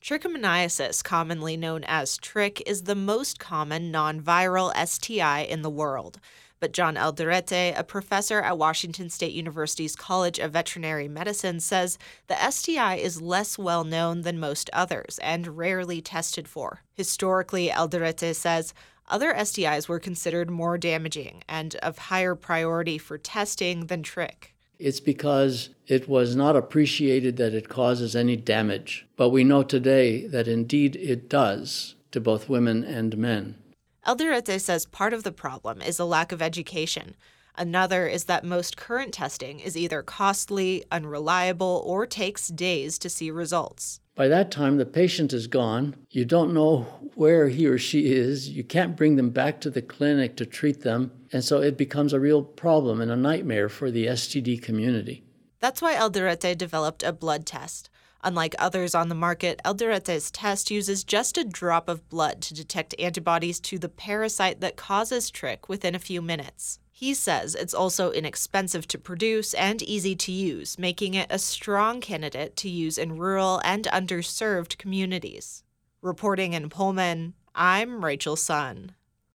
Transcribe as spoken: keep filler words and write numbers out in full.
Trichomoniasis, commonly known as trich, is the most common non-viral S T I in the world. But John Alderete, a professor at Washington State University's College of Veterinary Medicine, says the S T I is less well known than most others and rarely tested for. Historically, Alderete says, other S T Is were considered more damaging and of higher priority for testing than trich. It's because it was not appreciated that it causes any damage. But we know today that indeed it does to both women and men. Alderete says part of the problem is a lack of education. Another is that most current testing is either costly, unreliable, or takes days to see results. By that time, the patient is gone. You don't know where he or she is. You can't bring them back to the clinic to treat them. And so it becomes a real problem and a nightmare for the S T D community. That's why Alderete developed a blood test. Unlike others on the market, Alderete's test uses just a drop of blood to detect antibodies to the parasite that causes trich within a few minutes. He says it's also inexpensive to produce and easy to use, making it a strong candidate to use in rural and underserved communities. Reporting in Pullman, I'm Rachel Sun.